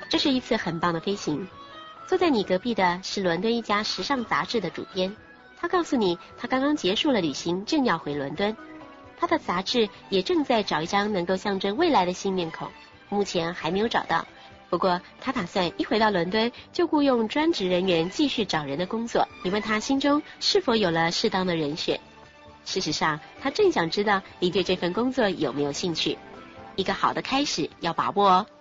这是一次很棒的飞行。坐在你隔壁的是伦敦一家时尚杂志的主编，他告诉你他刚刚结束了旅行，正要回伦敦。他的杂志也正在找一张能够象征未来的新面孔，目前还没有找到。不过他打算一回到伦敦就雇佣专职人员继续找人的工作。你问他心中是否有了适当的人选，事实上他正想知道你对这份工作有没有兴趣。一个好的开始要把握哦。